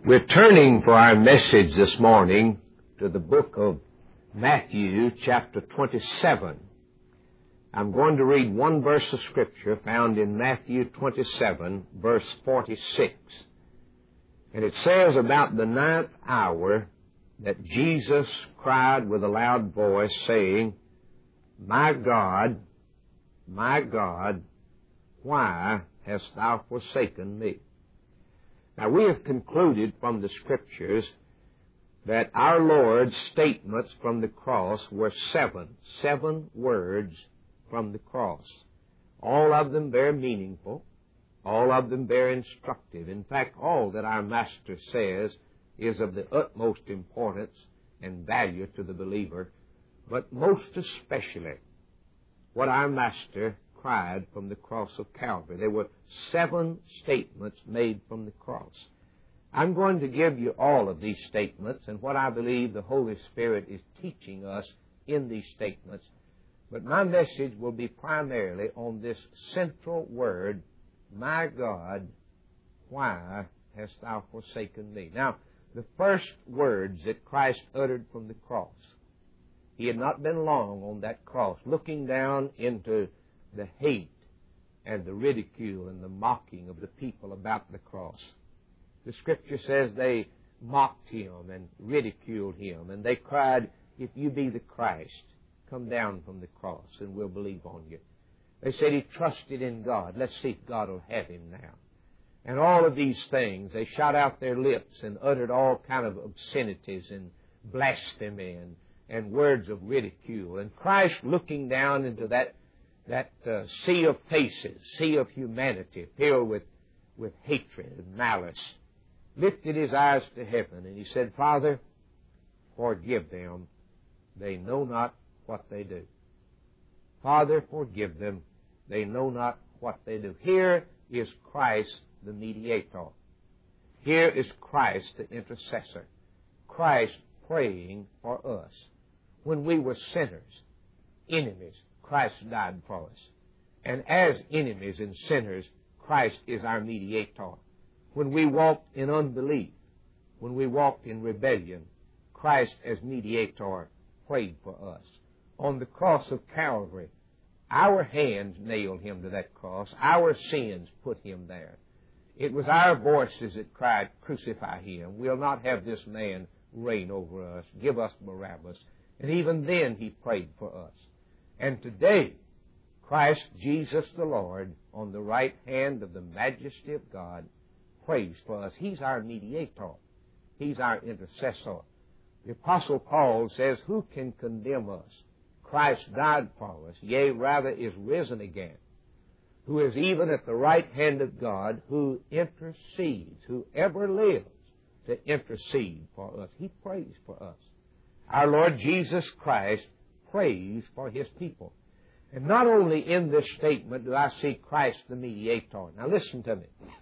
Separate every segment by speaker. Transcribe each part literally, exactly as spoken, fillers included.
Speaker 1: We're turning for our message this morning to the book of Matthew, chapter twenty-seven. I'm going to read one verse of Scripture found in Matthew twenty-seven, verse forty-six. And it says about the ninth hour that Jesus cried with a loud voice, saying, My God, my God, why hast thou forsaken me? Now, we have concluded from the Scriptures that our Lord's statements from the cross were seven, seven words from the cross. All of them very meaningful, all of them very instructive. In fact, all that our Master says is of the utmost importance and value to the believer, but most especially what our Master cried from the cross of Calvary. There were seven statements made from the cross. I'm going to give you all of these statements and what I believe the Holy Spirit is teaching us in these statements. But my message will be primarily on this central word, My God, why hast thou forsaken me? Now, the first words that Christ uttered from the cross, He had not been long on that cross, looking down into the hate and the ridicule and the mocking of the people about the cross. The Scripture says they mocked Him and ridiculed Him, and they cried, If you be the Christ, come down from the cross and we'll believe on you. They said He trusted in God. Let's see if God will have Him now. And all of these things, they shot out their lips and uttered all kind of obscenities and blasphemy and, and words of ridicule. And Christ, looking down into that that uh, sea of faces, sea of humanity filled with, with hatred and malice, lifted His eyes to heaven and He said, Father, forgive them. They know not what they do. Father, forgive them. They know not what they do. Here is Christ the mediator. Here is Christ the intercessor. Christ praying for us. When we were sinners, enemies, Christ died for us. And as enemies and sinners, Christ is our mediator. When we walked in unbelief, when we walked in rebellion, Christ as mediator prayed for us. On the cross of Calvary, our hands nailed Him to that cross. Our sins put Him there. It was our voices that cried, Crucify Him. We'll not have this man reign over us. Give us Barabbas. And even then He prayed for us. And today, Christ Jesus the Lord, on the right hand of the majesty of God, prays for us. He's our mediator. He's our intercessor. The Apostle Paul says, Who can condemn us? Christ died for us, yea, rather is risen again, who is even at the right hand of God, who intercedes, who ever lives to intercede for us. He prays for us. Our Lord Jesus Christ prays for His people. And not only in this statement do I see Christ the mediator. Now listen to me.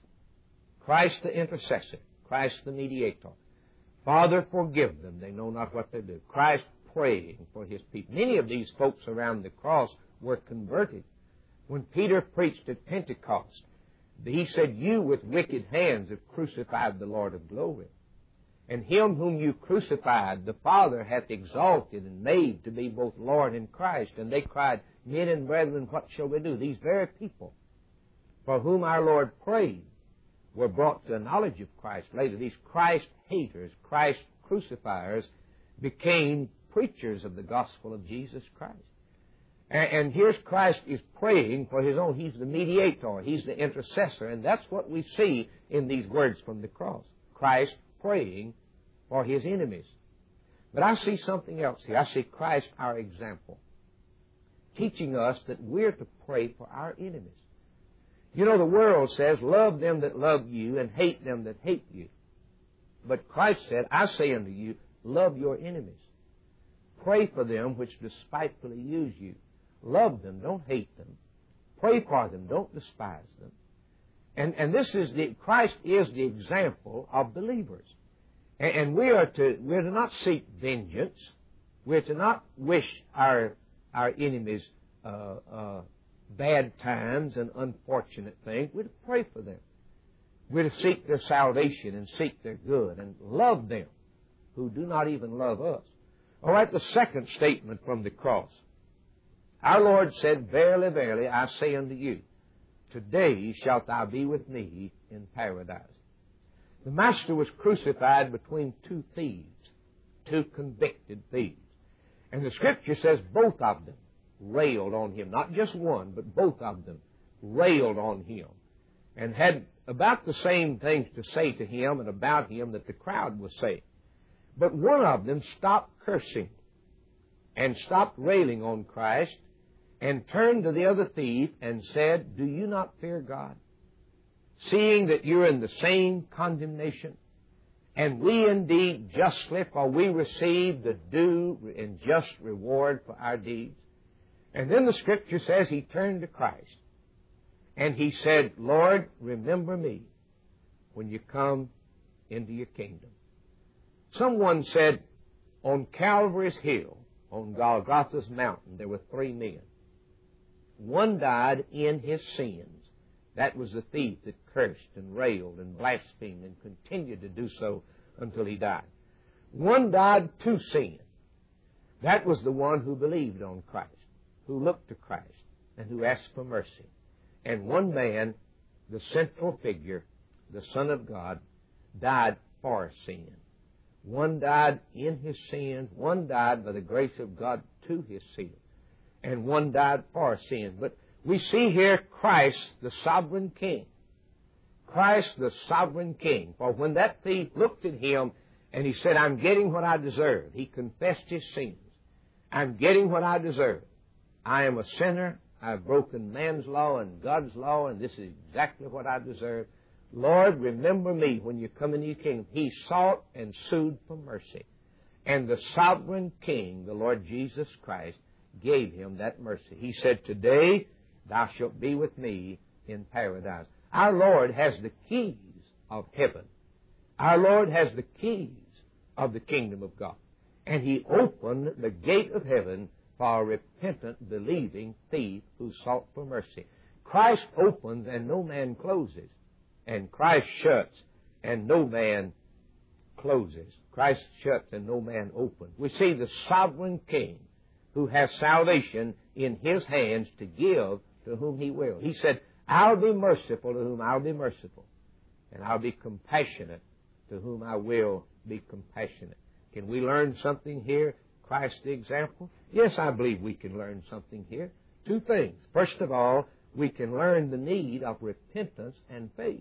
Speaker 1: Christ the intercessor. Christ the mediator. Father, forgive them. They know not what they do. Christ praying for His people. Many of these folks around the cross were converted. When Peter preached at Pentecost, he said, You with wicked hands have crucified the Lord of glory. And Him whom you crucified, the Father hath exalted and made to be both Lord and Christ. And they cried, Men and brethren, what shall we do? These very people for whom our Lord prayed were brought to a knowledge of Christ later. These Christ haters, Christ crucifiers, became preachers of the gospel of Jesus Christ. And, and here's Christ is praying for His own. He's the mediator. He's the intercessor. And that's what we see in these words from the cross. Christ praying for His enemies. But I see something else here. I see Christ, our example, teaching us that we're to pray for our enemies. You know, the world says, Love them that love you and hate them that hate you. But Christ said, I say unto you, love your enemies. Pray for them which despitefully use you. Love them, don't hate them. Pray for them, don't despise them. And, and this is the, Christ is the example of believers. And, and we are to, we're to not seek vengeance. We're to not wish our, our enemies, uh, uh, bad times and unfortunate things. We're to pray for them. We're to seek their salvation and seek their good and love them who do not even love us. All right, the second statement from the cross. Our Lord said, Verily, verily, I say unto you, today shalt thou be with me in paradise. The Master was crucified between two thieves, two convicted thieves. And the Scripture says both of them railed on him. Not just one, but both of them railed on him and had about the same things to say to him and about him that the crowd was saying. But one of them stopped cursing and stopped railing on Christ and turned to the other thief and said, Do you not fear God, seeing that you're in the same condemnation? And we indeed justly, for we receive the due and just reward for our deeds. And then the Scripture says he turned to Christ and he said, Lord, remember me when you come into your kingdom. Someone said, on Calvary's hill, on Golgotha's mountain, there were three men. One died in his sins. That was the thief that cursed and railed and blasphemed and continued to do so until he died. One died to sin. That was the one who believed on Christ, who looked to Christ, and who asked for mercy. And one man, the central figure, the Son of God, died for sin. One died in his sins. One died by the grace of God to his sins. And one died for sin. But we see here Christ, the sovereign King. Christ, the sovereign King. For when that thief looked at him and he said, I'm getting what I deserve. He confessed his sins. I'm getting what I deserve. I am a sinner. I've broken man's law and God's law, and this is exactly what I deserve. Lord, remember me when you come into your kingdom. He sought and sued for mercy. And the sovereign King, the Lord Jesus Christ, gave him that mercy. He said, Today thou shalt be with me in paradise. Our Lord has the keys of heaven. Our Lord has the keys of the kingdom of God. And he opened the gate of heaven for a repentant, believing thief who sought for mercy. Christ opens and no man closes. And Christ shuts and no man closes. Christ shuts and no man opens. We see the sovereign King who has salvation in his hands to give to whom he will. He said, I'll be merciful to whom I'll be merciful, and I'll be compassionate to whom I will be compassionate. Can we learn something here? Christ the example? Yes, I believe we can learn something here. Two things. First of all, we can learn the need of repentance and faith.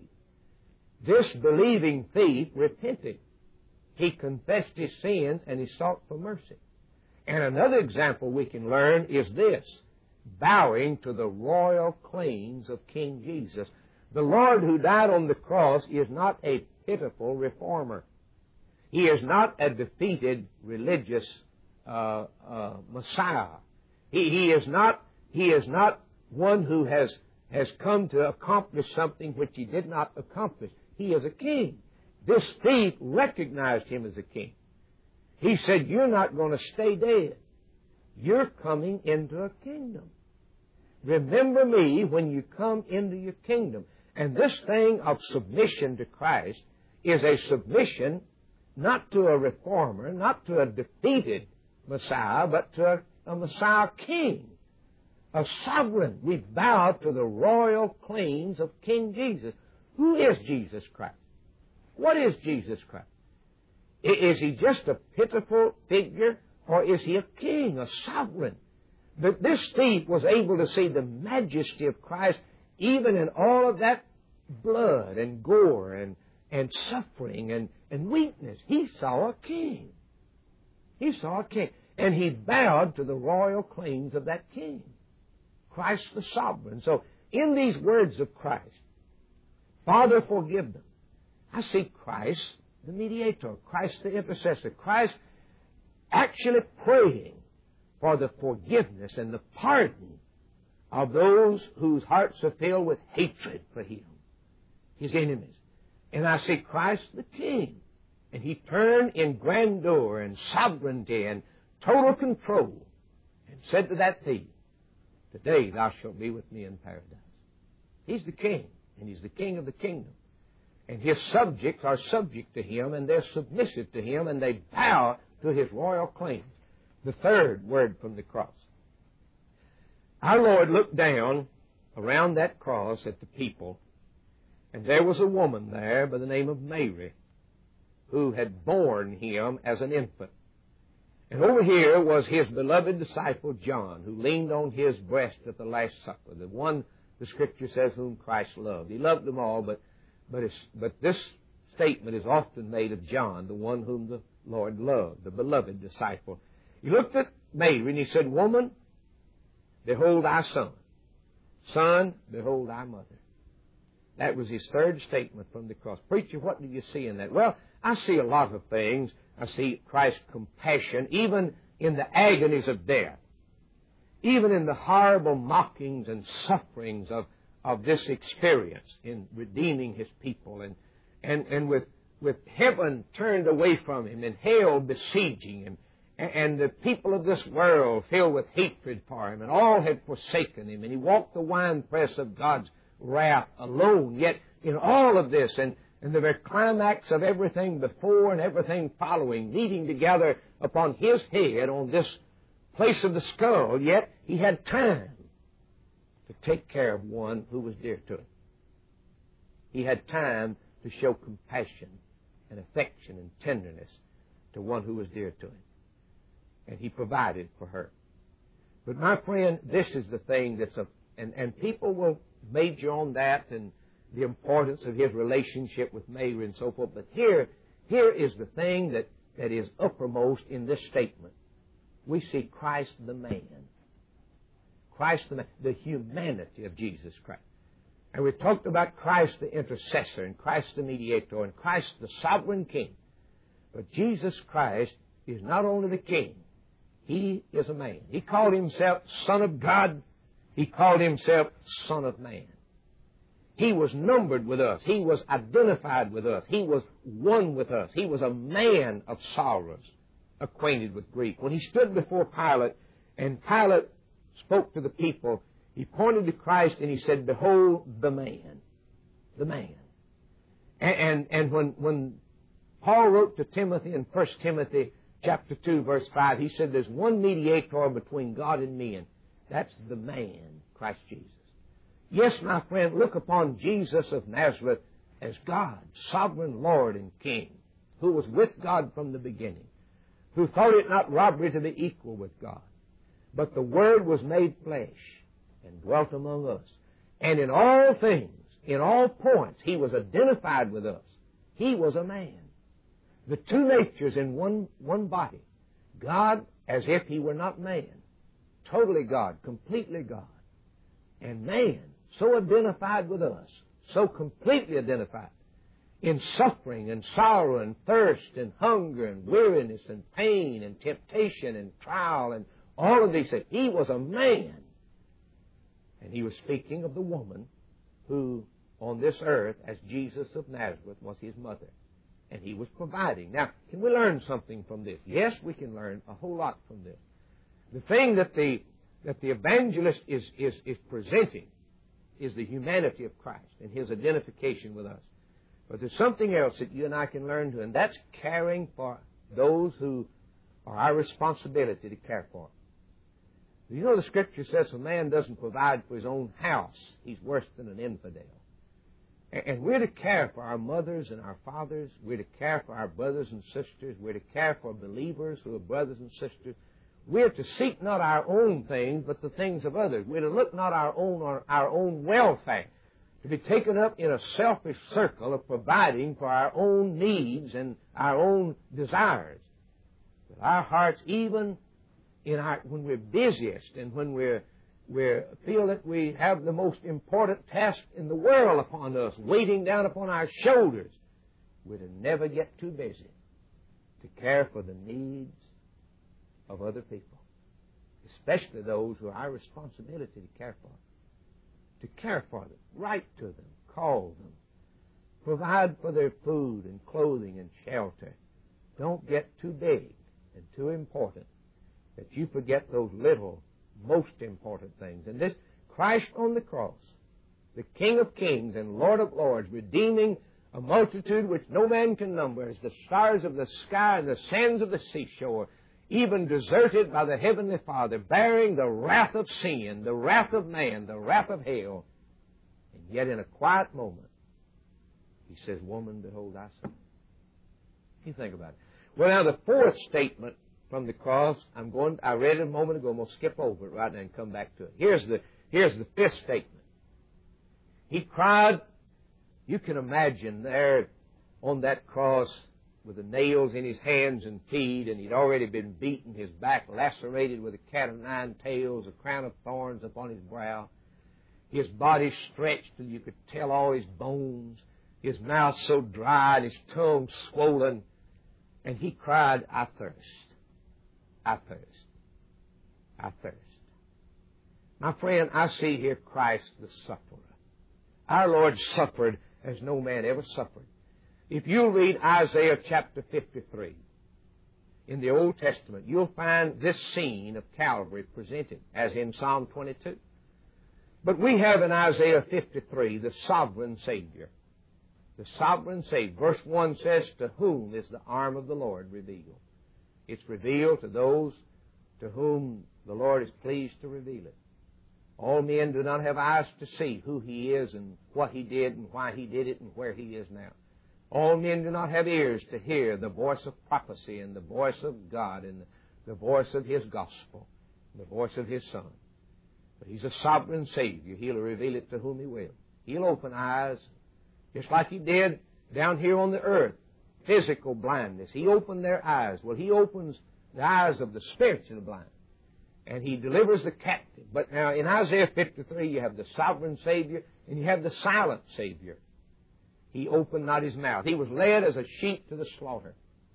Speaker 1: This believing thief repented. He confessed his sins and he sought for mercy. And another example we can learn is this, bowing to the royal claims of King Jesus. The Lord who died on the cross is not a pitiful reformer. He is not a defeated religious uh, uh, Messiah. He, he is not. He is not one who has has come to accomplish something which he did not accomplish. He is a king. This thief recognized him as a king. He said, You're not going to stay dead. You're coming into a kingdom. Remember me when you come into your kingdom. And this thing of submission to Christ is a submission not to a reformer, not to a defeated Messiah, but to a, a Messiah king, a sovereign. We bow to the royal claims of King Jesus. Who is Jesus Christ? What is Jesus Christ? Is he just a pitiful figure, or is he a king, a sovereign? But this thief was able to see the majesty of Christ even in all of that blood and gore and, and suffering and, and weakness. He saw a king. He saw a king. And he bowed to the royal claims of that king, Christ the sovereign. So in these words of Christ, Father, forgive them, I see Christ the mediator, Christ the intercessor, Christ actually praying for the forgiveness and the pardon of those whose hearts are filled with hatred for him, his enemies. And I see Christ the King, and he turned in grandeur and sovereignty and total control and said to that thief, Today thou shalt be with me in paradise. He's the King, and he's the King of the kingdom. And His subjects are subject to Him, and they're submissive to Him, and they bow to His royal claims. The third word from the cross. Our Lord looked down around that cross at the people, and there was a woman there by the name of Mary who had borne Him as an infant. And over here was His beloved disciple John, who leaned on His breast at the Last Supper, the one, the Scripture says, whom Christ loved. He loved them all, but but, it's, but this statement is often made of John, the one whom the Lord loved, the beloved disciple. He looked at Mary and He said, "Woman, behold thy son. Son, behold thy mother." That was His third statement from the cross. Preacher, what do you see in that? Well, I see a lot of things. I see Christ's compassion, even in the agonies of death, even in the horrible mockings and sufferings of, of this experience in redeeming His people, and, and, and with, with heaven turned away from Him and hell besieging Him, and, and the people of this world filled with hatred for Him, and all had forsaken Him, and He walked the winepress of God's wrath alone. Yet in all of this, and And the very climax of everything before and everything following, meeting together upon His head on this place of the skull, yet He had time to take care of one who was dear to Him. He had time to show compassion and affection and tenderness to one who was dear to Him. And He provided for her. But my friend, this is the thing that's a, and, and people will major on that and the importance of His relationship with Mary and so forth. But here, here is the thing that, that is uppermost in this statement. We see Christ the man. Christ the man, the humanity of Jesus Christ. And we talked about Christ the intercessor, and Christ the mediator, and Christ the sovereign king. But Jesus Christ is not only the king, He is a man. He called Himself Son of God. He called Himself Son of Man. He was numbered with us. He was identified with us. He was one with us. He was a man of sorrows, acquainted with grief. When He stood before Pilate, and Pilate spoke to the people, He pointed to Christ and He said, "Behold the man." The man. And, and, and when, when Paul wrote to Timothy in First Timothy chapter two, verse five, he said, "There's one mediator between God and men." That's the man, Christ Jesus. Yes, my friend, look upon Jesus of Nazareth as God, sovereign Lord and King, who was with God from the beginning, who thought it not robbery to be equal with God. But the Word was made flesh and dwelt among us. And in all things, in all points, He was identified with us. He was a man. The two natures in one, one body. God as if He were not man. Totally God, completely God. And man, so identified with us, so completely identified in suffering and sorrow and thirst and hunger and weariness and pain and temptation and trial and all of these things. He was a man. And He was speaking of the woman who on this earth, as Jesus of Nazareth, was His mother. And He was providing. Now, can we learn something from this? Yes, we can learn a whole lot from this. The thing that the that the evangelist is, is, is presenting is the humanity of Christ and His identification with us. But there's something else that you and I can learn to, and that's caring for those who are our responsibility to care for. You know, the Scripture says if a man doesn't provide for his own house, he's worse than an infidel. And we're to care for our mothers and our fathers. We're to care for our brothers and sisters. We're to care for believers who are brothers and sisters. We're to seek not our own things, but the things of others. We're to look not our own or our own welfare, to be taken up in a selfish circle of providing for our own needs and our own desires. But our hearts, even in our when we're busiest and when we're we feel that we have the most important task in the world upon us, weighting down upon our shoulders, we're to never get too busy to care for the needs of other people, especially those who are our responsibility to care for. To care for them, write to them, call them, provide for their food and clothing and shelter. Don't get too big and too important that you forget those little, most important things. And this Christ on the cross, the King of Kings and Lord of Lords, redeeming a multitude which no man can number, as the stars of the sky and the sands of the seashore, even deserted by the Heavenly Father, bearing the wrath of sin, the wrath of man, the wrath of hell. And yet in a quiet moment, He says, woman, behold thy son. You think about it. Well, now the fourth statement from the cross, I'm going, I read it a moment ago, I'm going to skip over it right now and come back to it. Here's the, here's the fifth statement. He cried, you can imagine there on that cross with the nails in His hands and feet, and He'd already been beaten, His back lacerated with a cat of nine tails, a crown of thorns upon His brow, His body stretched till you could tell all His bones, His mouth so dry and His tongue swollen, and He cried, I thirst, I thirst, I thirst. My friend, I see here Christ the sufferer. Our Lord suffered as no man ever suffered. If you read Isaiah chapter fifty-three in the Old Testament, you'll find this scene of Calvary presented, as in Psalm twenty-two. But we have in Isaiah fifty-three the sovereign Savior. The sovereign Savior. Verse one says, to whom is the arm of the Lord revealed? It's revealed to those to whom the Lord is pleased to reveal it. All men do not have eyes to see who He is and what He did and why He did it and where He is now. All men do not have ears to hear the voice of prophecy and the voice of God and the voice of His gospel, and the voice of His Son. But He's a sovereign Savior. He'll reveal it to whom He will. He'll open eyes, just like He did down here on the earth. Physical blindness. He opened their eyes. Well, He opens the eyes of the spiritually blind. And He delivers the captive. But now in Isaiah fifty-three, you have the sovereign Savior and you have the silent Savior. He opened not His mouth. He was led as a sheep to the slaughter.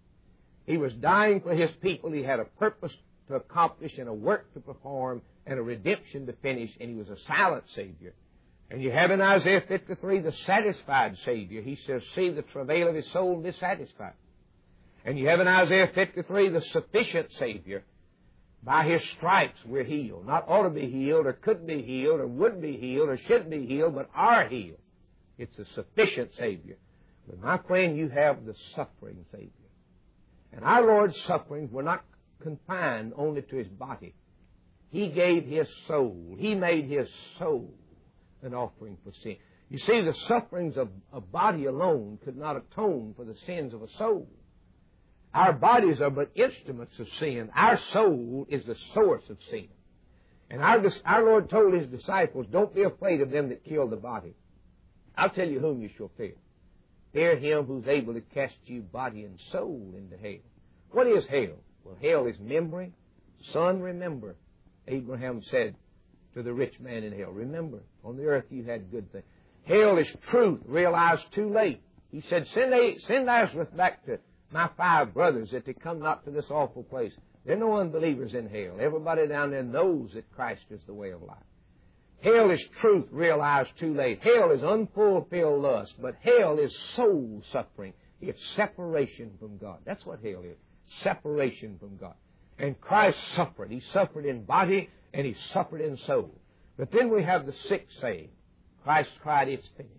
Speaker 1: He was dying for His people. He had a purpose to accomplish and a work to perform and a redemption to finish, and He was a silent Savior. And you have in Isaiah fifty-three the satisfied Savior. He says, see the travail of His soul and be satisfied. And you have in Isaiah fifty-three the sufficient Savior. By His stripes we're healed. Not ought to be healed or could be healed or would be healed or should be healed, but are healed. It's a sufficient Savior. But my friend, you have the suffering Savior. And our Lord's sufferings were not confined only to His body. He gave His soul. He made His soul an offering for sin. You see, the sufferings of a body alone could not atone for the sins of a soul. Our bodies are but instruments of sin. Our soul is the source of sin. And our, our Lord told His disciples, don't be afraid of them that kill the body. I'll tell you whom you shall fear. Fear Him who's able to cast you body and soul into hell. What is hell? Well, hell is memory. Son, remember. Abraham said to the rich man in hell, remember, on the earth you had good things. Hell is truth realized too late. He said, send, a, send Lazarus back to my five brothers that they come not to this awful place. There are no unbelievers in hell. Everybody down there knows that Christ is the way of life. Hell is truth realized too late. Hell is unfulfilled lust, but hell is soul suffering. It's separation from God. That's what hell is. Separation from God. And Christ suffered. He suffered in body and He suffered in soul. But then we have the sixth saying. Christ cried, it's finished.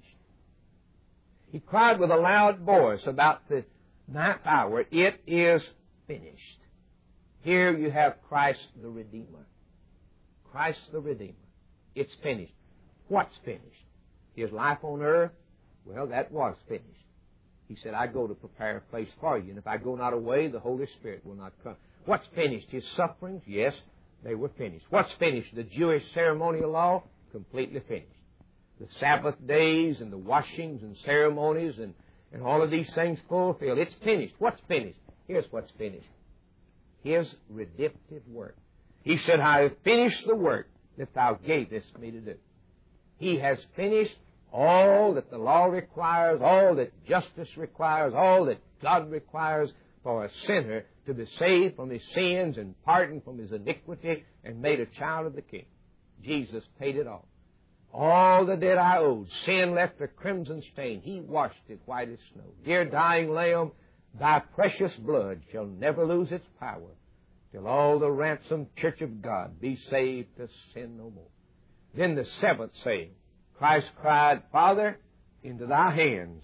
Speaker 1: He cried with a loud voice about the ninth hour, it is finished. Here you have Christ the Redeemer. Christ the Redeemer. It's finished. What's finished? His life on earth? Well, that was finished. He said, I go to prepare a place for you, and if I go not away, the Holy Spirit will not come. What's finished? His sufferings? Yes, they were finished. What's finished? The Jewish ceremonial law? Completely finished. The Sabbath days and the washings and ceremonies and, and all of these things fulfilled. It's finished. What's finished? Here's what's finished. His redemptive work. He said, I have finished the work that thou gavest me to do. He has finished all that the law requires, all that justice requires, all that God requires for a sinner to be saved from his sins and pardoned from his iniquity and made a child of the King. Jesus paid it all. All the debt I owed, sin left a crimson stain. He washed it white as snow. Dear dying Lamb, thy precious blood shall never lose its power till all the ransomed church of God be saved to sin no more. Then the seventh saying, Christ cried, Father, into thy hands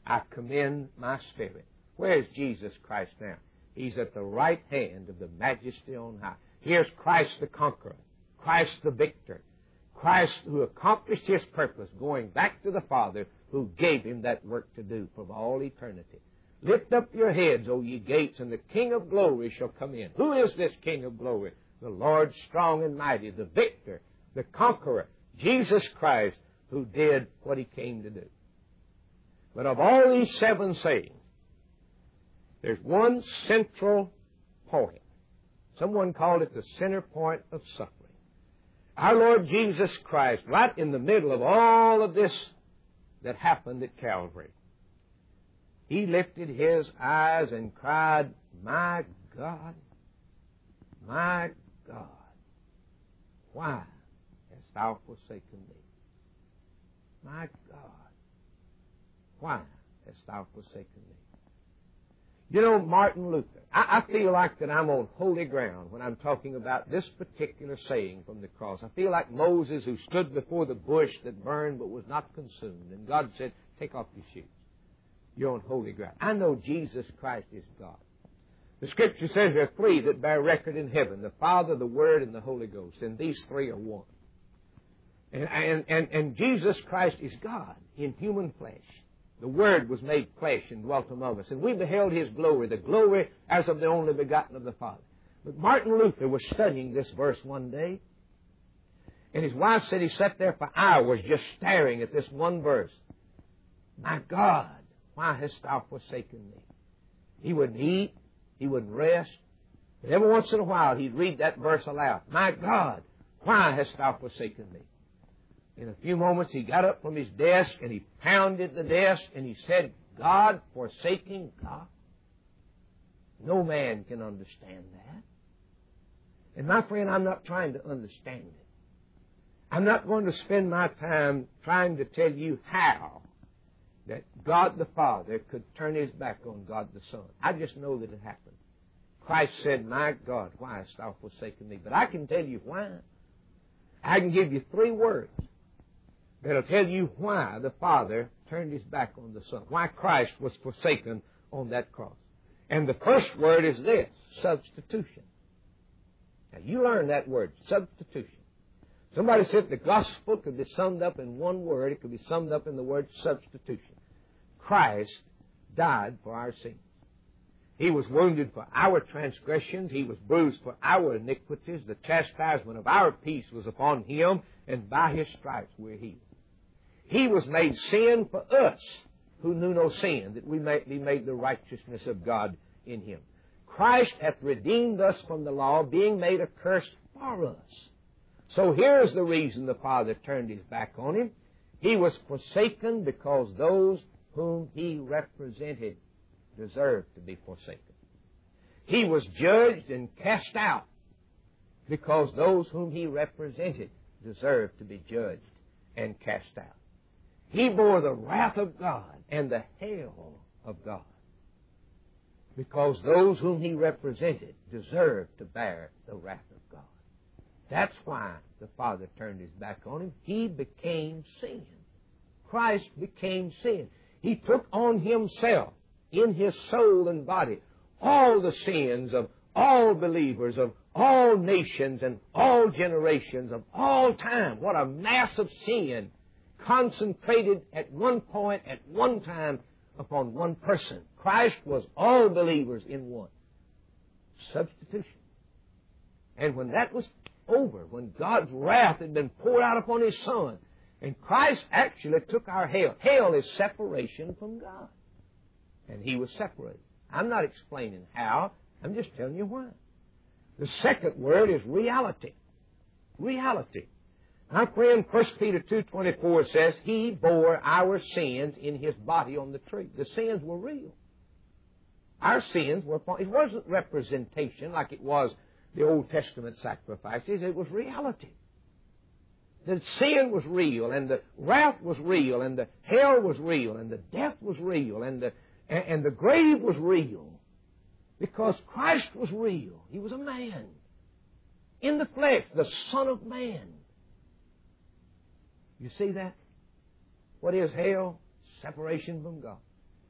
Speaker 1: I commend my spirit. Where is Jesus Christ now? He's at the right hand of the Majesty on high. Here's Christ the conqueror, Christ the victor, Christ who accomplished His purpose, going back to the Father who gave Him that work to do from all eternity. Lift up your heads, O ye gates, and the King of glory shall come in. Who is this King of glory? The Lord strong and mighty, the victor, the conqueror, Jesus Christ, who did what He came to do. But of all these seven sayings, there's one central point. Someone called it the center point of suffering. Our Lord Jesus Christ, right in the middle of all of this that happened at Calvary, He lifted His eyes and cried, "My God, my God, why hast Thou forsaken me? My God, why hast Thou forsaken me?" You know, Martin Luther, I, I feel like that I'm on holy ground when I'm talking about this particular saying from the cross. I feel like Moses who stood before the bush that burned but was not consumed. And God said, "Take off your shoes. You're on holy ground." I know Jesus Christ is God. The Scripture says there are three that bear record in heaven, the Father, the Word, and the Holy Ghost. And these three are one. And, and, and, and Jesus Christ is God in human flesh. The Word was made flesh and dwelt among us. And we beheld His glory, the glory as of the only begotten of the Father. But Martin Luther was studying this verse one day. And his wife said he sat there for hours just staring at this one verse. "My God, why hast Thou forsaken me?" He wouldn't eat. He wouldn't rest. But every once in a while he'd read that verse aloud. "My God, why hast Thou forsaken me?" In a few moments he got up from his desk and he pounded the desk and he said, "God forsaking God? No man can understand that." And my friend, I'm not trying to understand it. I'm not going to spend my time trying to tell you how that God the Father could turn His back on God the Son. I just know that it happened. Christ said, "My God, why hast Thou forsaken me?" But I can tell you why. I can give you three words that'll tell you why the Father turned His back on the Son, why Christ was forsaken on that cross. And the first word is this: substitution. Now, you learn that word, substitution. Somebody said the gospel could be summed up in one word. It could be summed up in the word substitution. Christ died for our sins. He was wounded for our transgressions. He was bruised for our iniquities. The chastisement of our peace was upon Him, and by His stripes we're healed. He was made sin for us who knew no sin, that we might be made the righteousness of God in Him. Christ hath redeemed us from the law, being made a curse for us. So here's the reason the Father turned His back on Him. He was forsaken because those whom He represented deserved to be forsaken. He was judged and cast out because those whom He represented deserved to be judged and cast out. He bore the wrath of God and the hell of God because those whom He represented deserved to bear the wrath of God. That's why the Father turned His back on Him. He became sin. Christ became sin. He took on Himself in His soul and body all the sins of all believers, of all nations and all generations, of all time. What a mass of sin concentrated at one point, at one time, upon one person. Christ was all believers in one. Substitution. And when that was over, when God's wrath had been poured out upon His Son, and Christ actually took our hell. Hell is separation from God. And He was separated. I'm not explaining how. I'm just telling you why. The second word is reality. Reality. My friend, First Peter two twenty-four says, He bore our sins in His body on the tree. The sins were real. Our sins were, it wasn't representation like it was the Old Testament sacrifices. It was reality. The sin was real, and the wrath was real, and the hell was real, and the death was real, and the, and, and the grave was real. Because Christ was real. He was a man. In the flesh, the Son of Man. You see that? What is hell? Separation from God.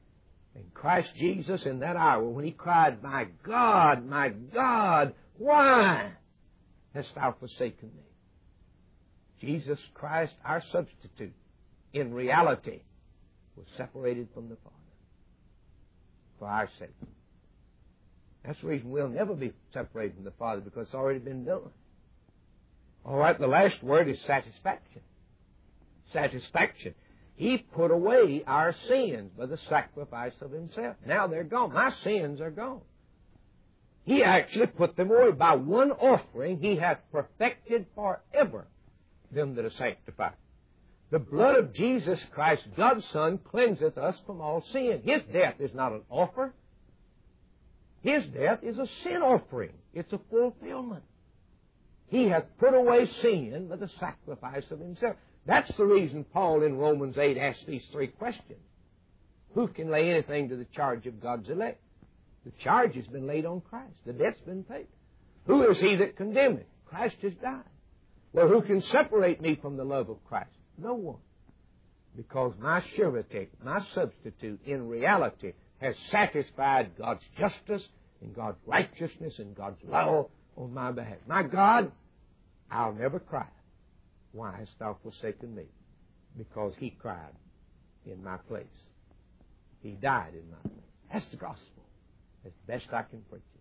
Speaker 1: And Christ Jesus, in that hour, when He cried, "My God, my God, why hast thou forsaken me?" Jesus Christ, our substitute, in reality, was separated from the Father for our sake. That's the reason we'll never be separated from the Father, because it's already been done. All right, the last word is satisfaction. Satisfaction. He put away our sins by the sacrifice of Himself. Now they're gone. My sins are gone. He actually put them away. By one offering He hath perfected forever them that are sanctified. The blood of Jesus Christ, God's Son, cleanseth us from all sin. His death is not an offer. His death is a sin offering. It's a fulfillment. He hath put away sin by the sacrifice of Himself. That's the reason Paul in Romans eight asked these three questions. Who can lay anything to the charge of God's elect? The charge has been laid on Christ. The debt's been paid. Who is he that condemneth? Christ has died. Well, who can separate me from the love of Christ? No one. Because my surety, my substitute, in reality, has satisfied God's justice and God's righteousness and God's law on my behalf. My God, I'll never cry. Why hast thou forsaken me? Because He cried in my place. He died in my place. That's the gospel. As best I can preach it.